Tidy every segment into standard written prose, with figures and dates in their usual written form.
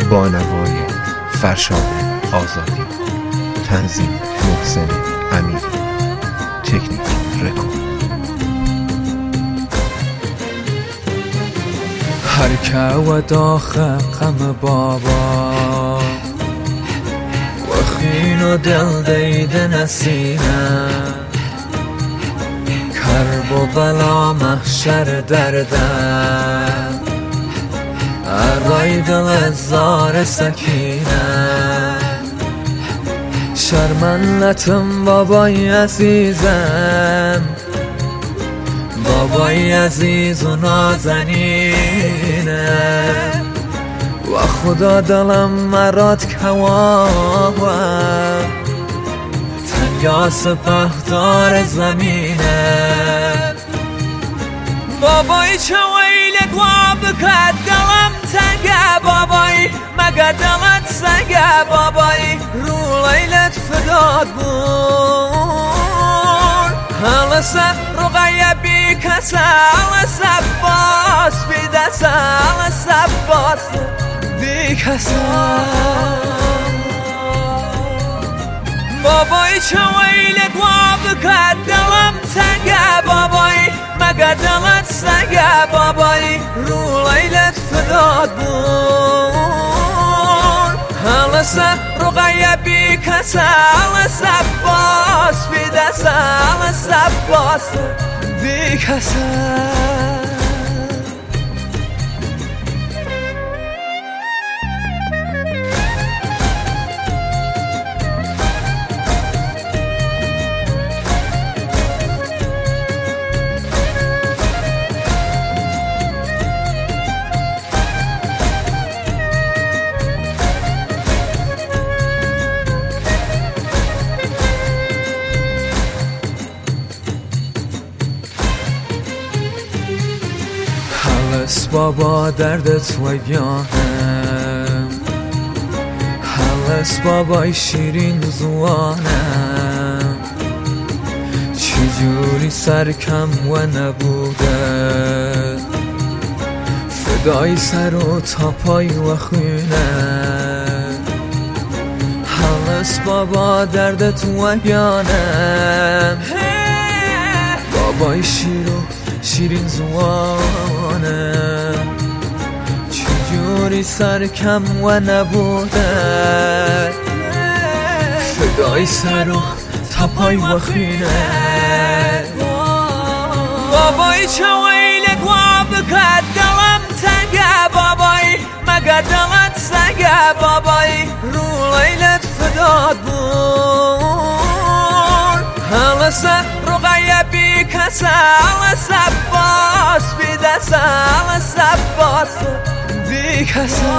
با نوای فرشاد آزادی، تنظیم محسن امیر، تکنیک رکورد. هرکه و داخل غم بابا و خین و دل دیده نسینه، کرب و بلا محشر درده، ارای دل زار سکینه. شرمنتم بابای عزیزم، بابای عزیز و نازنینه، و خدا دلم مراد کواوه، تنیا سپهدار زمینه. بابای چه ویلت و بکد دلم تنگه، بابای مگه دلت سنگه، بابای رو لیلت فداد بود. هلسه رقیه بی کسه، هلسه باس بی دسته، هلسه باس بی کسه. بابای چه ویلت و بکد دلم تنگه، بابای مگه دلت سنگه، بابای رو لیلت فداد بود. هلسه رقیه بی کسه، هلسه باس بی دسته، هلسه باس بی کسه. هلس بابا دردت وگانم، هلس بابای شیرین زوانم، چجوری سرکم و نبوده، فدای سر و تاپای و خونه. هلس بابا دردت وگانم، بابای شیرین زوانه، چجوری سرکم و نبوده، فدای سر و تپای و خینه. بابای چه ویلت و بکد دلم تنگه، بابای مگه دلت سنگه، بابای رو لیلت فداد بود. هلسه رقیه بی کسه، هلسه باس بی دسته، هلسه باس بی کسه.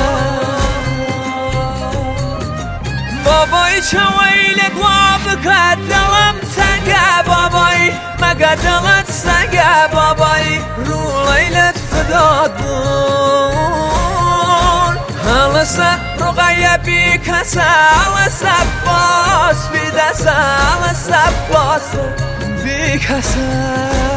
بابای چه ویلت و بکد دلم تنگه، بابای مگه دلت سنگه، بابای رو لیلت فداد بود. هلسه رقیه بی کسه، هلسه باس بی دسته، هلسه باس بی کسه.